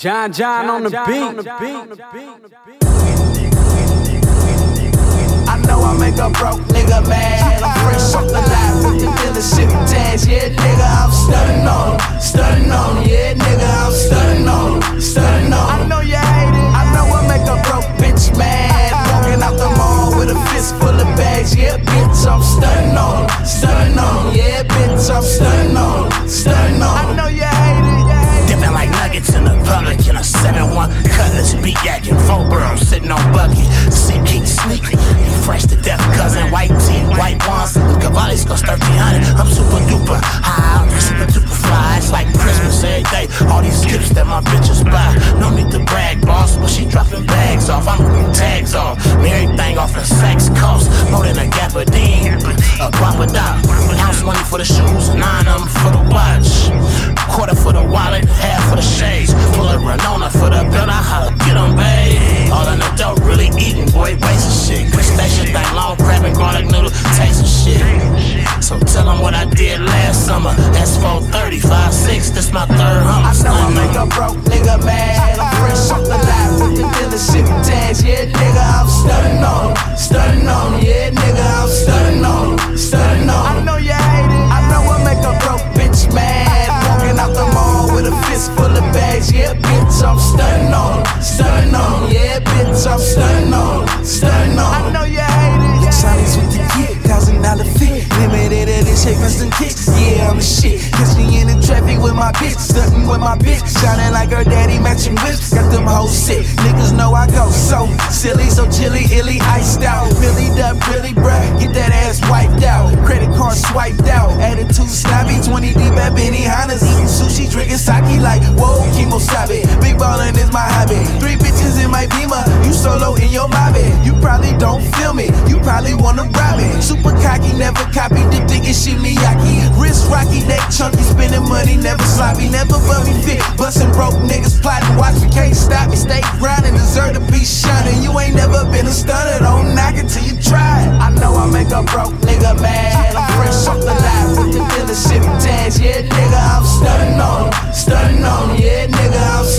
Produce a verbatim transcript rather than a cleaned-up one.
John John on the beat. I know I make a broke nigga mad. I'm fresh off the line with the dealership tags. Yeah, nigga, I'm stunning on him, stunning on him. Yeah, nigga, I'm stunning on him, stunning on him. I know you hate it. I know I make a broke bitch mad. Walking out the mall with a fist full of bags. Yeah, bitch, I'm stunning on him, stunning on him. Yeah, bitch, I'm stunning on him, stunning on him. I know you hate it. Dipping like nuggets in the public in a seven one Cutlass, beat yakking, four girls sitting on bucket. See, keep sneaking, you fresh to death, cousin. White tee, white ones, Cavalli's cost thirteen hundred. I'm super duper high, super duper fly. It's like Christmas every day. All these gifts that my bitches buy. No need to brag, boss, but she dropping bags off. I'm moving tags off. Me everything off in sex cost more than a Gabardine, a proper dot. Ounce money for the shoes, nine of them for the watch. Quarter for the wallet, half for the shades. Pull a Renona for the bill, I holla, get them, babe. All in the dope, really eating, boy, wasting shit. Crustacean thing, long crab and garlic noodle, tasting shit. So tell them what I did last summer. S four thirty, five six, this my third hump. I know I make a broke nigga mad. I'm fresh off the line with the dealership tags. Yeah, nigga, I'm stunning on him, stunning on him. Yeah, nigga, I'm stunning on him, stunning on him. I know you hate it. I know I make a broke bitch mad. Walking out the mall with a fist full of bags. Yeah, bitch, I'm stunning on him, stunning on him. Yeah, bitch, I'm stunning on him, stunning on him. I know you hate it. Charlie's with the kid, thousand dollar fit. Limited edition, custom kicks. Yeah, I'm the shit. Catch me in the traffic with my bitch, stunting with my bitch. Shining like her daddy, matching whips. Got them hoes sick. Niggas know I go so silly, so chilly, illy, iced out. Really up, really bruh. Get that ass wiped out. Credit card swiped out. Attitude snobby, twenty deep at Benihana's. Eating sushi, drinking sake like whoa, Kimosabe. Big ballin' is my hobby. Three bitches in my Beamer. You solo in your lobby. You probably don't feel me. You probably wanna rob me. Super cocky, never copy. The dick is Shimiyaki. Wrist rocky, neck chunky. Spending money, never sloppy. Never bummy fit. Bustin' broke niggas plotting. Watch me, can't stop me. Stay grinding, deserve to be shining. You ain't never been a stunner. Don't knock it till you try it. I know I make a broke nigga mad. I'm fresh off the line with the dealership tags. Yeah, nigga, I'm stunning on him, stunning on him. Yeah, nigga, I'm